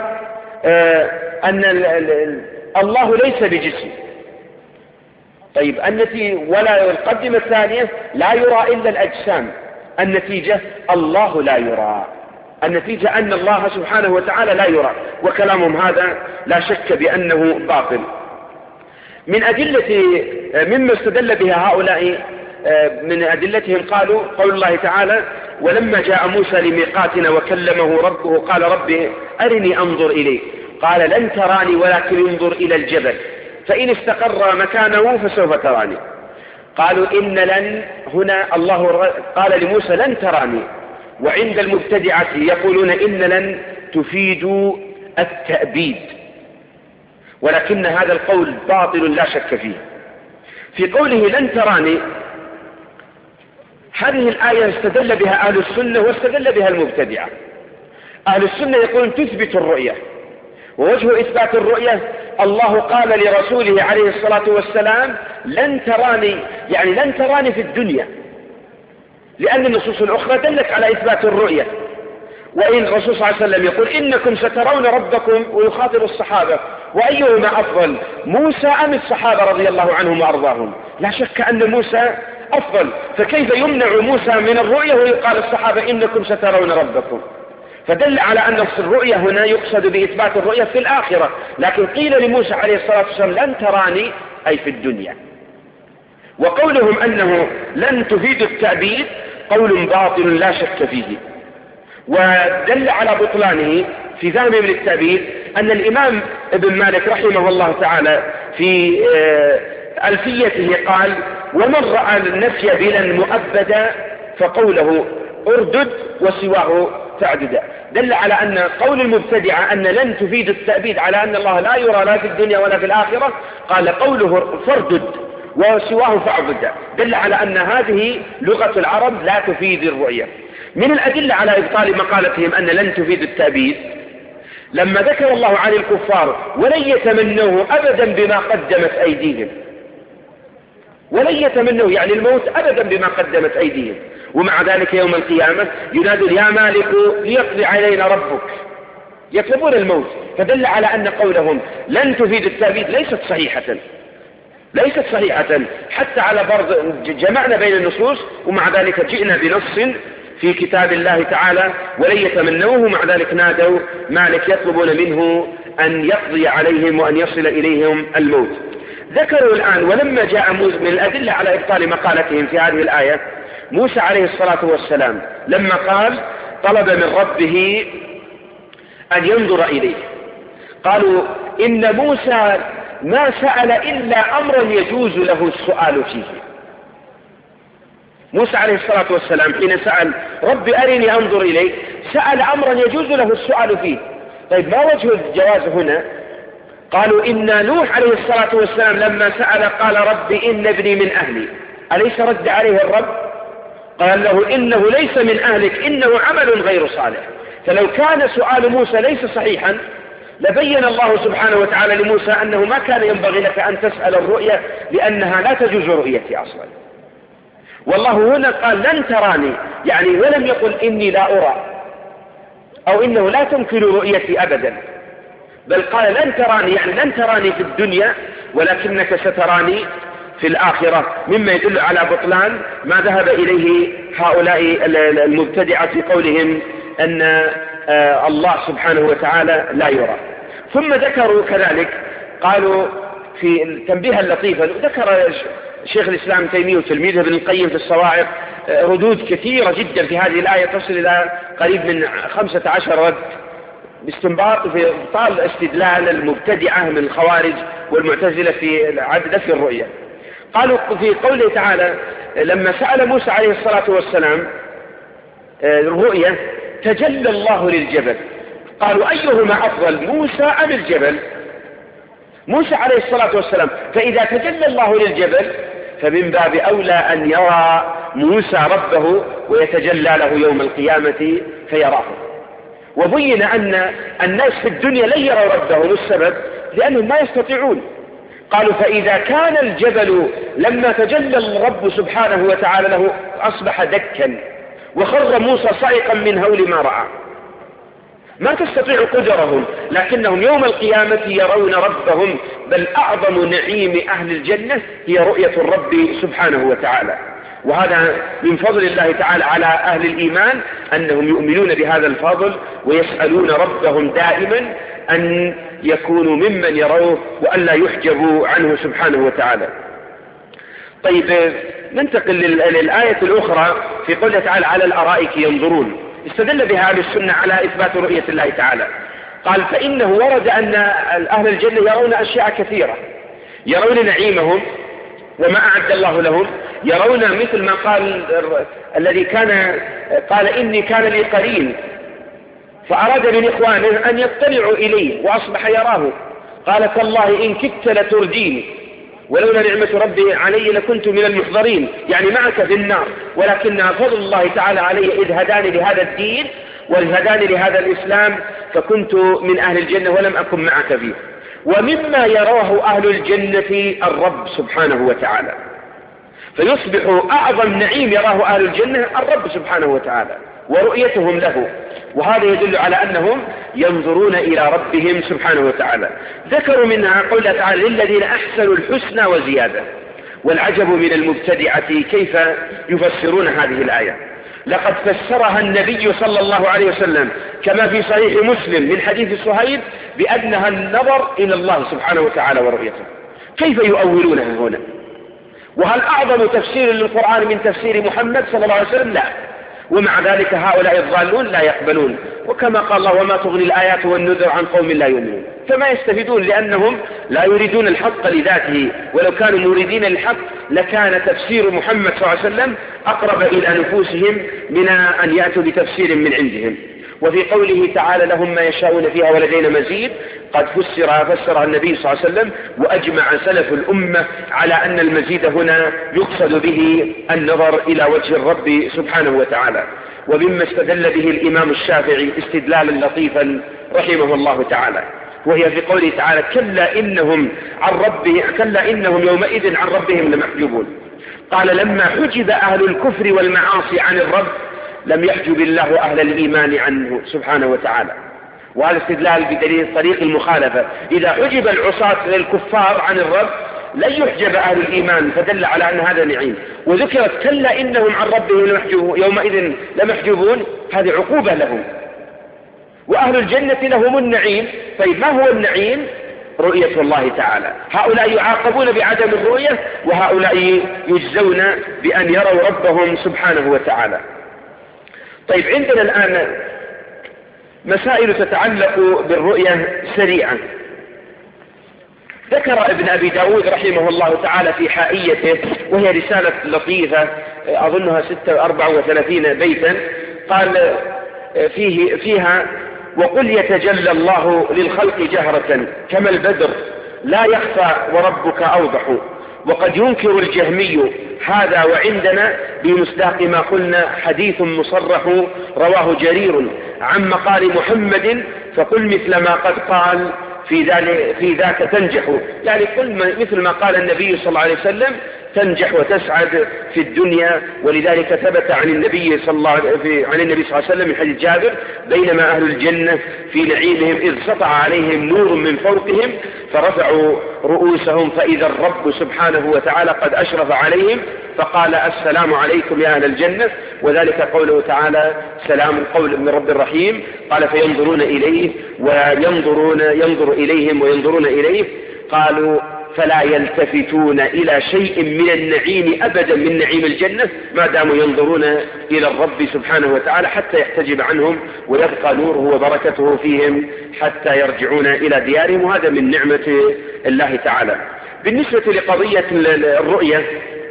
Speaker 1: الله ليس بجسم. طيب ولا القدمة الثانية لا يرى إلا الأجسام، النتيجة الله لا يرى، النتيجة أن الله سبحانه وتعالى لا يرى. وكلامهم هذا لا شك بأنه باطل. من أدلة مما استدل بها هؤلاء من أدلتهم قالوا قول الله تعالى: ولما جاء موسى لميقاتنا وكلمه ربه قال رب أرني أنظر إليه، قال لن تراني ولكن انظر إلى الجبل فإن استقر مكانه فسوف تراني. قالوا إن لن هنا الله قال لموسى لن تراني، وعند المبتدعة يقولون إن لن تفيد التأبيد، ولكن هذا القول باطل لا شك فيه. في قوله لن تراني هذه الآية استدل بها أهل السنة واستدل بها المبتدعة. أهل السنة يقولون تثبت الرؤية، ووجه إثبات الرؤية الله قال لرسوله عليه الصلاة والسلام لن تراني، يعني لن تراني في الدنيا، لأن النصوص الأخرى دلت على إثبات الرؤية. وإن الرسول صلى الله عليه وسلم يقول إنكم سترون ربكم ويخاطب الصحابة، وأيهما أفضل موسى أم الصحابة رضي الله عنهم وأرضاهم؟ لا شك أن موسى أفضل، فكيف يمنع موسى من الرؤية ويقال الصحابة إنكم سترون ربكم؟ فدل على أن الرؤية هنا يقصد بإثبات الرؤية في الآخرة، لكن قيل لموسى عليه الصلاة والسلام لن تراني أي في الدنيا. وقولهم أنه لن تفيد التأبيد قول باطل لا شك فيه. ودل على بطلانه في فهمه من التأبيد أن الإمام ابن مالك رحمه الله تعالى في ألفيته قال: ومن رأى النفي بلا مؤبدا فقوله أردد وسواه تعددا. دل على أن قول المبتدعة أن لن تفيد التأبيد على أن الله لا يرى لا في الدنيا ولا في الآخرة، قال قوله فاردد وسواه فاعبد، دل على أن هذه لغة العرب لا تفيد الرؤية. من الأدلة على إبطال مقالتهم أن لن تفيد التأبيد لما ذكر الله عن الكفار ولن يتمنوه أبدا بما قدمت أيديهم، ولن يتمنوه يعني الموت أبدا بما قدمت أيديهم، ومع ذلك يوم القيامة ينادون يا مالك ليقضي علينا ربك، يطلبون الموت. فدل على أن قولهم لن تفيد التأبيد ليست صحيحة، ليست صحيحة، حتى على فرض جمعنا بين النصوص ومع ذلك جئنا بنص في كتاب الله تعالى ولن يتمنوه، مع ذلك نادوا مالك يطلبون منه أن يقضي عليهم وأن يصل إليهم الموت. ذكروا الآن ولما جاء من الأدلة على إبطال مقالتهم في هذه الآية موسى عليه الصلاة والسلام لما قال طلب من ربه أن ينظر إليه، قالوا إن موسى ما سأل إلا أمرا يجوز له السؤال فيه. موسى عليه الصلاة والسلام حين سأل رب أرني أنظر إليك سأل أمرا يجوز له السؤال فيه. طيب ما وجه الجواز هنا؟ قالوا إن نوح عليه الصلاة والسلام لما سأل قال رب إن ابني من أهلي، أليس رد عليه الرب؟ قال له إنه ليس من أهلك إنه عمل غير صالح. فلو كان سؤال موسى ليس صحيحا لبين الله سبحانه وتعالى لموسى أنه ما كان ينبغي لك أن تسأل الرؤية لأنها لا تجوز رؤيتي أصلا. والله هنا قال لن تراني، يعني ولم يقل إني لا أرى أو إنه لا تمكن رؤيتي أبدا، بل قال لن تراني، يعني لن تراني في الدنيا ولكنك ستراني في الآخرة، مما يدل على بطلان ما ذهب إليه هؤلاء المبتدعة في قولهم أن الله سبحانه وتعالى لا يرى. ثم ذكروا كذلك قالوا في تنبيها لطيفا، ذكر شيخ الإسلام ابن تيمية وتلميذه ابن القيم في الصواعق ردود كثيرة جدا في هذه الآية تصل إلى قريب من 15 رد باستنباط في إبطال استدلال المبتدعة من الخوارج والمعتزلة في عدد في الرؤية. قالوا في قوله تعالى لما سأل موسى عليه الصلاة والسلام الرؤية تجلى الله للجبل، قالوا أيهما أفضل موسى أم الجبل؟ موسى عليه الصلاة والسلام، فإذا تجلى الله للجبل فمن باب أولى أن يرى موسى ربه ويتجلى له يوم القيامة فيراه. وبين أن الناس في الدنيا لن يروا ربهم، السبب لأنهم ما يستطيعون. قالوا فإذا كان الجبل لما تجلى الرب سبحانه وتعالى له أصبح دكا وخر موسى صائقا من هول ما رأى، ما تستطيع قدرهم، لكنهم يوم القيامة يرون ربهم. بل أعظم نعيم أهل الجنة هي رؤية الرب سبحانه وتعالى، وهذا من فضل الله تعالى على أهل الإيمان أنهم يؤمنون بهذا الفضل ويسألون ربهم دائما أن يكونوا ممن يروه وأن لا يحجبوا عنه سبحانه وتعالى. طيب ننتقل للآية الأخرى في قوله تعالى على الأرائك ينظرون. استدل بها أهل السنة على إثبات رؤية الله تعالى. قال فإنه ورد أن أهل الجنة يرون أشياء كثيرة، يرون نعيمهم وما أعد الله لهم، يرون مثل ما قال الذي قال إني كان لي قرين فأراد من إخوانه أن يطلعوا إليه وأصبح يراه، قال تالله إن كدت لترديني ولولا نعمة ربي علي لكنت من المحضرين، يعني معك في النار، ولكنها فضل الله تعالى علي إذ هداني لهذا الدين وهداني لهذا الإسلام فكنت من أهل الجنة ولم أكن معك فيه. ومما يراه أهل الجنة الرب سبحانه وتعالى، فيصبح أعظم نعيم يراه أهل الجنة الرب سبحانه وتعالى ورؤيتهم له، وهذا يدل على أنهم ينظرون إلى ربهم سبحانه وتعالى. ذكروا منها قوله تعالى للذين أحسنوا الحسنى وزيادة. والعجب من المبتدعة كيف يفسرون هذه الآية. لقد فسرها النبي صلى الله عليه وسلم كما في صحيح مسلم من حديث صهيب بأنها النظر إلى الله سبحانه وتعالى ورؤيته. كيف يؤولونها هنا؟ وهل أعظم تفسير للقرآن من تفسير محمد صلى الله عليه وسلم؟ لا. ومع ذلك هؤلاء الضالون لا يقبلون، وكما قال الله وما تغني الآيات والنذر عن قوم لا يؤمنون، فما يستفيدون لأنهم لا يريدون الحق لذاته، ولو كانوا مريدين للحق لكان تفسير محمد صلى الله عليه وسلم أقرب إلى نفوسهم من أن يأتوا بتفسير من عندهم. وفي قوله تعالى لهم ما يشاءون فيها ولدينا مزيد قد فسرها النبي صلى الله عليه وسلم، وأجمع سلف الأمة على أن المزيد هنا يقصد به النظر إلى وجه الرب سبحانه وتعالى. ومما استدل به الإمام الشافعي استدلالا لطيفا رحمه الله تعالى، وهي في قوله تعالى كلا إنهم يومئذ عن ربهم لمحجوبون. قال لما حجب أهل الكفر والمعاصي عن الرب لم يحجب الله أهل الإيمان عنه سبحانه وتعالى. وهذا استدلال بدليل طريق المخالفة. إذا حجب العصاة للكفار عن الرب لن يحجب أهل الإيمان فدل على أن هذا نعيم، وذكرت كلا إنهم عن ربهم يومئذ لمحجوبون، هذه عقوبة لهم. وأهل الجنة لهم النعيم. طيب ما هو النعيم؟ رؤية الله تعالى. هؤلاء يعاقبون بعدم الرؤية، وهؤلاء يجزون بأن يروا ربهم سبحانه وتعالى. طيب عندنا الآن مسائل تتعلق بالرؤية سريعا. ذكر ابن أبي داود رحمه الله تعالى في حائيته، وهي رسالة لطيفة أظنها 34 بيتا، قال فيها: وقل يتجلى الله للخلق جهرة كما البدر لا يخفى وربك أوضح. وقد ينكر الجهمي هذا وعندنا بمصداق ما قلنا حديث مصرح رواه جرير عن مقال محمد، فقل مثل ما قد قال في ذاك تنجح. يعني قل مثل ما قال النبي صلى الله عليه وسلم تنجح وتسعد في الدنيا. ولذلك ثبت عن النبي صلى الله عليه وسلم من حديث جابر: بينما أهل الجنة في نعيمهم إذ سطع عليهم نور من فوقهم فرفعوا رؤوسهم فإذا الرب سبحانه وتعالى قد أشرف عليهم فقال: السلام عليكم يا أهل الجنة. وذلك قوله تعالى: سلام قول من رب الرحيم. قال: فينظرون إليه ينظر إليهم وينظرون إليه. قالوا: فلا يلتفتون إلى شيء من النعيم أبدا من نعيم الجنة ما داموا ينظرون إلى الرب سبحانه وتعالى حتى يحتجب عنهم ويبقى نوره وبركته فيهم حتى يرجعون إلى ديارهم، وهذا من نعمة الله تعالى. بالنسبة لقضية الرؤية،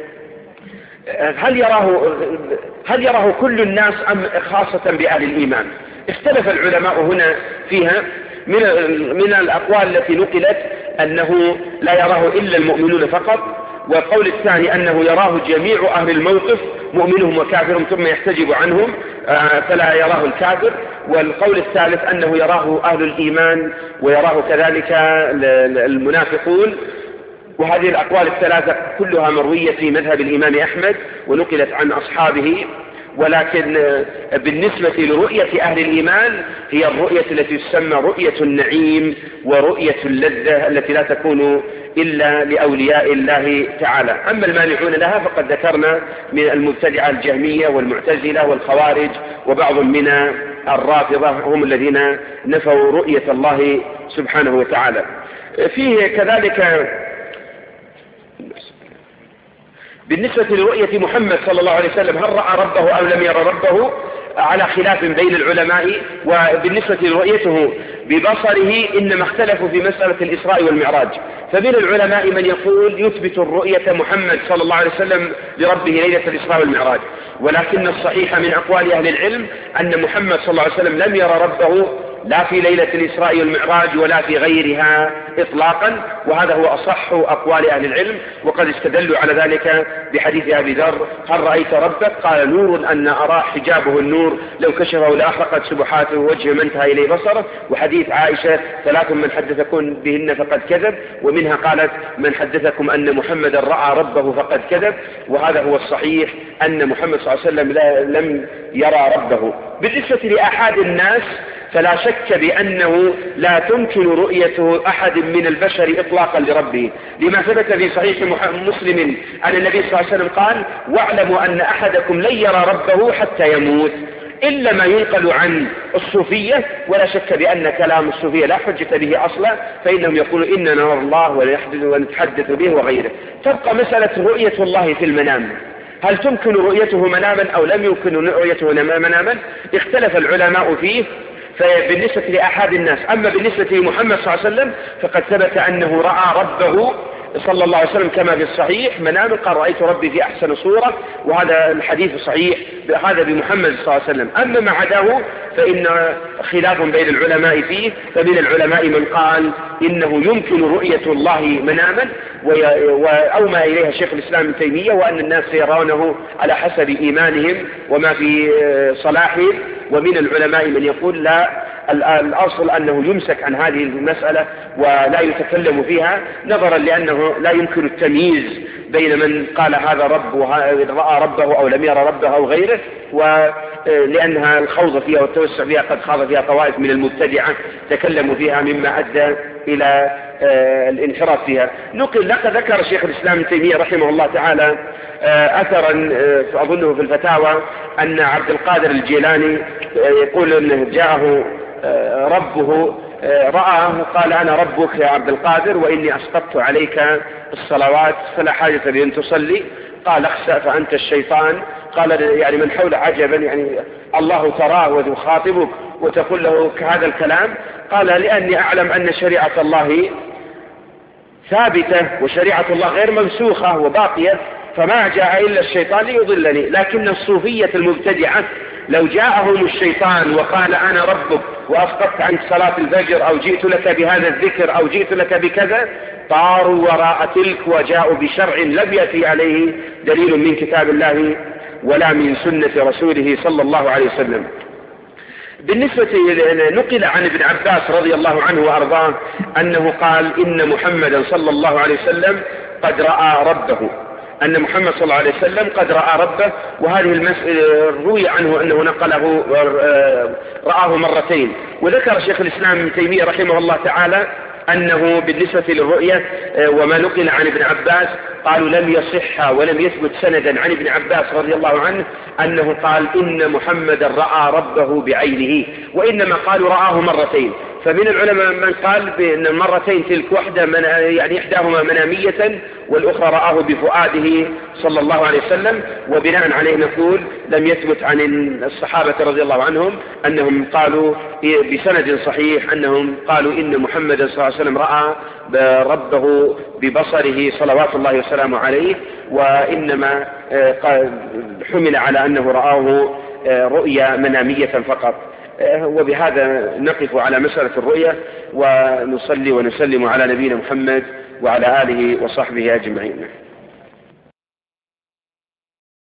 Speaker 1: هل يراه كل الناس أم خاصة بأهل الإيمان؟ اختلف العلماء هنا فيها. من الأقوال التي نقلت أنه لا يراه إلا المؤمنون فقط، والقول الثاني أنه يراه جميع أهل الموقف مؤمنهم وكافرهم ثم يحتجب عنهم فلا يراه الكافر، والقول الثالث أنه يراه أهل الإيمان ويراه كذلك المنافقون. وهذه الأقوال الثلاثة كلها مروية في مذهب الإمام أحمد ونقلت عن أصحابه. ولكن بالنسبة لرؤية أهل الإيمان هي الرؤية التي تسمى رؤية النعيم ورؤية اللذة التي لا تكون إلا لأولياء الله تعالى. أما المانعون لها فقد ذكرنا من المبتدعة الجهمية والمعتزلة والخوارج وبعض من الرافضة هم الذين نفوا رؤية الله سبحانه وتعالى. فيه كذلك بالنسبة لرؤية محمد صلى الله عليه وسلم هل رأى ربه أو لم يرى ربه على خلاف بين العلماء. وبالنسبة لرؤيته ببصره إنما اختلفوا في مسألة الإسراء والمعراج، فمن العلماء من يقول يثبت الرؤية محمد صلى الله عليه وسلم لربه ليلة الإسراء والمعراج، ولكن الصحيح من أقوال أهل العلم أن محمد صلى الله عليه وسلم لم يرى ربه لا في ليلة الإسراء والمعراج ولا في غيرها إطلاقا، وهذا هو أصح أقوال أهل العلم. وقد استدلوا على ذلك بحديث أبي ذر: هل رأيت ربك؟ قال: نور أن أرى حجابه النور لو كشفه لأحرقت سبحاته وجه من انتهى إليه بصره. وحديث عائشة: 3 من حدثكم بهن فقد كذب. ومنها قالت: من حدثكم أن محمدا رأى ربه فقد كذب. وهذا هو الصحيح أن محمد صلى الله عليه وسلم لم يرى ربه. بالنسبة لأحد الناس فلا شك بأنه لا تمكن رؤية أحد من البشر إطلاقا لربه، لما ثبت في صحيح مسلم أن النبي صلى الله عليه وسلم قال: واعلموا أن أحدكم لن يرى ربه حتى يموت، إلا ما ينقل عن الصوفية. ولا شك بأن كلام الصوفية لا حجة به أصلا، فإنهم يقولون إننا نرى الله ونتحدث به وغيره. تبقى مسألة رؤية الله في المنام، هل تمكن رؤيته مناما أو لم يمكن رؤيته مناما؟ اختلف العلماء فيه. فبالنسبة لأحد الناس، أما بالنسبة لمحمد صلى الله عليه وسلم فقد ثبت أنه رأى ربه صلى الله عليه وسلم كما في الصحيح مناما، قال: رأيت ربي في أحسن صورة، وهذا الحديث صحيح هذا بمحمد صلى الله عليه وسلم. أما ما عداه فإن خلاف بين العلماء فيه، فمن العلماء من قال إنه يمكن رؤية الله مناما، وأومى إليها شيخ الإسلام ابن تيمية، وأن الناس يرونه على حسب إيمانهم وما في صلاحهم. ومن العلماء من يقول لا، الأصل أنه يمسك عن هذه المسألة ولا يتكلم فيها، نظرا لأنه لا يمكن التمييز بين من قال هذا رب رأى ربه أو لم يرى ربه أو غيره، ولأنها الخوض فيها والتوسع فيها قد خاض فيها طوائف من المبتدعة تكلموا فيها مما أدى إلى الانحراف فيها. ذكر شيخ الإسلام ابن تيمية رحمه الله تعالى أثرا أظنه في الفتاوى أن عبد القادر الجيلاني يقول أنه جاءه ربه رآه قال أنا ربك يا عبد القادر وإني أسقطت عليك الصلوات فلا حاجة لأن تصلي. قال اخسأ فأنت الشيطان. قال يعني من حول عجبا، يعني الله تراه ويخاطبك وتقول له هذا الكلام؟ قال لأني أعلم أن شريعة الله ثابتة وشريعة الله غير منسوخة وباقية، فما جاء إلا الشيطان ليضلني. لكن الصوفية المبتدعة لو جاءهم الشيطان وقال أنا ربك وأسقطت عنك صلاة الفجر أو جئت لك بهذا الذكر أو جئت لك بكذا، طاروا وراء تلك وجاءوا بشرع لم يأتي عليه دليل من كتاب الله ولا من سنة رسوله صلى الله عليه وسلم. بالنسبة نقل عن ابن عباس رضي الله عنه وأرضاه أنه قال إن محمدا صلى الله عليه وسلم قد رأى ربه، أن محمد صلى الله عليه وسلم قد رأى ربه. وهذه المسألة روي عنه أنه نقله رآه مرتين. وذكر شيخ الإسلام ابن تيمية رحمه الله تعالى أنه بالنسبة للرؤية وما نقل عن ابن عباس قالوا لم يصح ولم يثبت سندا عن ابن عباس رضي الله عنه أنه قال إن محمدا رأى ربه بعينه، وإنما قالوا رآه مرتين. فمن العلماء من قال بأن المرتين تلك واحدة يعني إحداهما منامية والأخرى رآه بفؤاده صلى الله عليه وسلم. وبناء عليه نقول لم يثبت عن الصحابة رضي الله عنهم أنهم قالوا بسند صحيح أنهم قالوا إن محمد صلى الله عليه وسلم رأى ربه ببصره صلوات الله وسلامه عليه، وإنما حمل على أنه رآه رؤيا منامية فقط. وبهذا نقف على مسألة الرؤية، ونصلي ونسلم على نبينا محمد وعلى آله وصحبه أجمعين.